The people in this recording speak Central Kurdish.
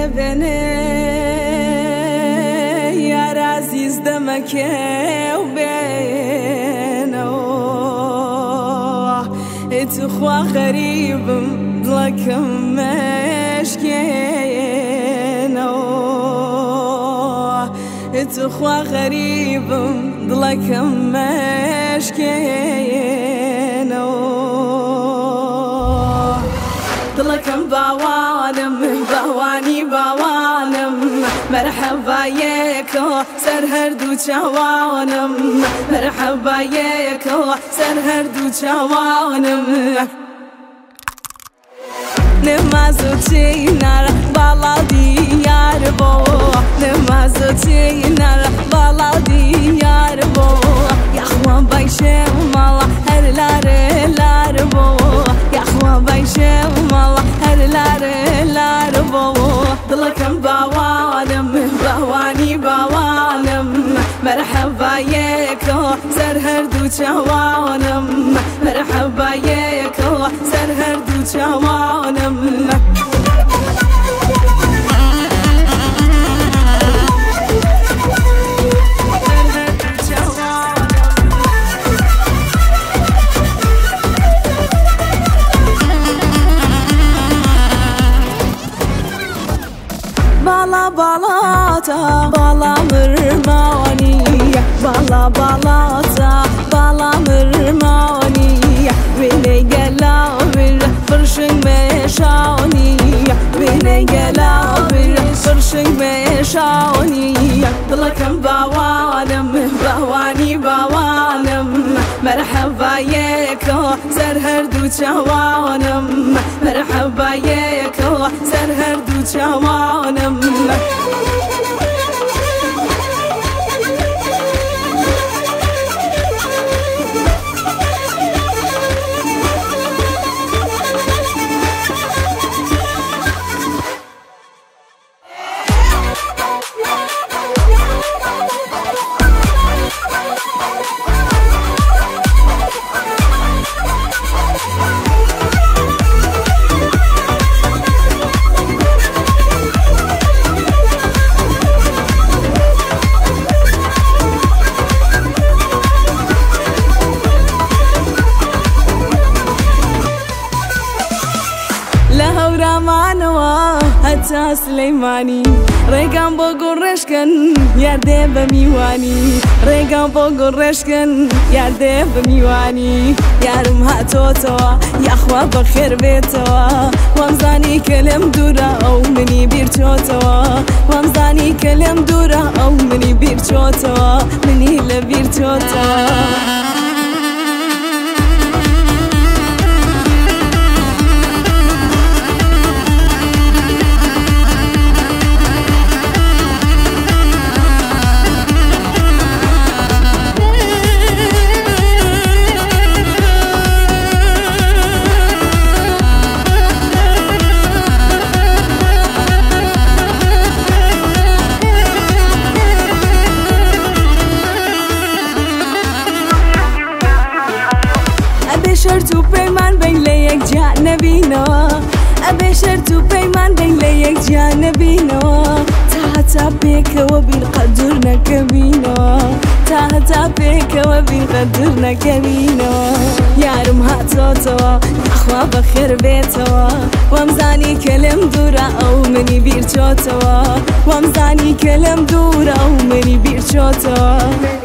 بني يا عزيز دمك وبينه اتخوى غريب ضلك مشكينه اتخوى غريب ضلك مشكينه ضلك باوانم باواني باوانم مرحبا يكو سر هردو چوانم مرحبا يكو سر هردو چوانم نمازو چینار بالا دیار بو نمازو چینار بالا دیار بو یخوان بایشه مالا هر لار بو یخوان بایشه مالا هر لار بو ضلکم باوانم باوانی باوانم مرحبا یکو سر هردو چوانم مرحبا یکو سر هردو چوانم بالا بالاتا بالا مرمانی بالا بالاتا بالا مرمانی بینه گلا بر فرشنگ مشانی بینه گلا بر فرشنگ مشانی ضلکم باوانم باوانی باوانم مرحبا یکو سر هردو چوانم مرحبا یکو سر هردو چوانم لهورامانوا هتا سليماني ريقان بو قرشكن ياردي بميواني ريقان بو قرشكن ياردي بميواني يارم هاتوتوا يا اخوا بخير بيتوا وامزاني كلم دورا او مني بيرتوتوا وامزاني كلم دورا او مني بيرتوتوا مني لبيرتوتوا شرط پیمان بین لیک جانبینو ابی شرط پیمان بین لیک جانبینو تا بیک و بیل قدر نکبینو تا بیک و بیل قدر نکبینو یارم هاتو اخوا بخیر بیتو وامزانی کلم دورا او منی بیر چوتو وامزانی کلم دورا او منی بیر چوتو